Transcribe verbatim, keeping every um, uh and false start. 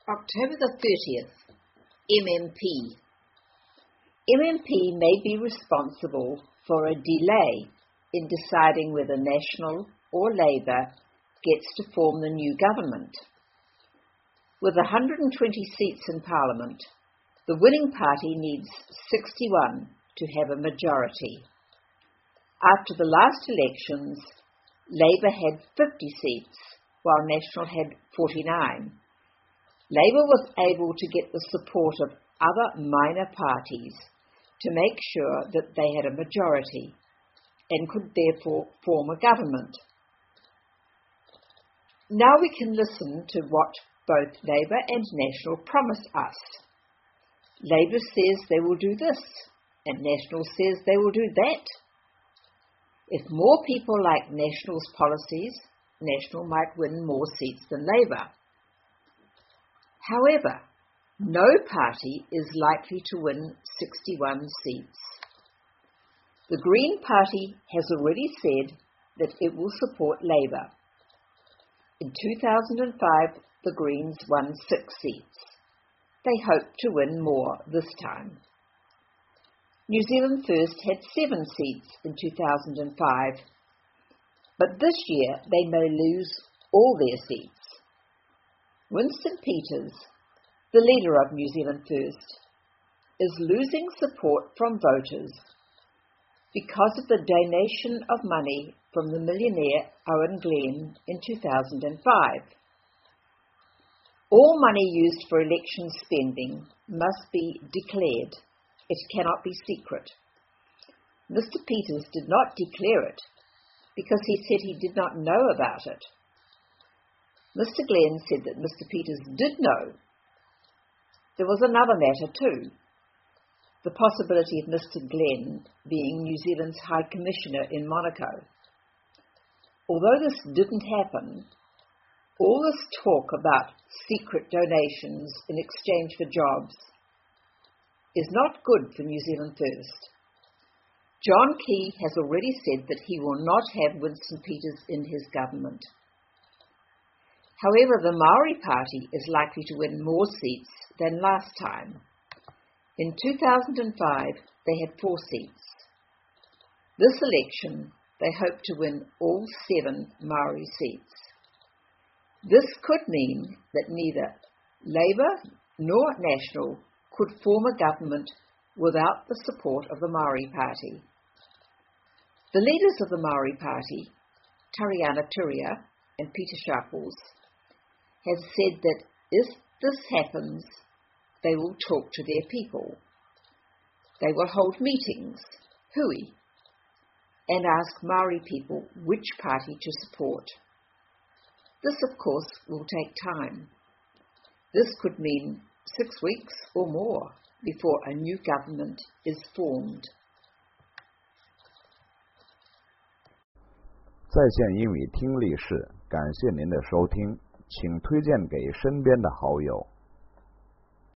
October the thirtieth, M M P. M M P may be responsible for a delay in deciding whether National or Labour gets to form the new government. With one hundred twenty seats in Parliament, the winning party needs sixty-one to have a majority. After the last elections, Labour had fifty seats, while National had forty-nine. Labour was able to get the support of other minor parties to make sure that they had a majority and could therefore form a government. Now we can listen to what both Labour and National promise us. Labour says they will do this, and National says they will do that. If more people like National's policies, National might win more seats than Labour. However, no party is likely to win sixty-one seats. The Green Party has already said that it will support Labour. In two thousand five, the Greens won six seats. They hope to win more this time. New Zealand First had seven seats in two thousand five, but this year they may lose all their seats. Winston Peters, the leader of New Zealand First, is losing support from voters because of the donation of money from the millionaire Owen Glenn in two thousand five. All money used for election spending must be declared. It cannot be secret. Mister Peters did not declare it because he said he did not know about it. Mister Glenn said that Mister Peters did know. There was another matter too, the possibility of Mister Glenn being New Zealand's High Commissioner in Monaco. Although this didn't happen, all this talk about secret donations in exchange for jobs is not good for New Zealand First. John Key has already said that he will not have Winston Peters in his government. However, the Maori Party is likely to win more seats than last time. In two thousand five, they had four seats. This election, they hope to win all seven Maori seats. This could mean that neither Labour nor National could form a government without the support of the Maori Party. The leaders of the Maori Party, Tariana Turia and Peter Sharples, have said that if this happens, they will talk to their people. They will hold meetings, hui, and ask Maori people which party to support. This, of course, will take time. This could mean six weeks or more before a new government is formed. 在线英语听力室，感谢您的收听，请推荐给身边的好友。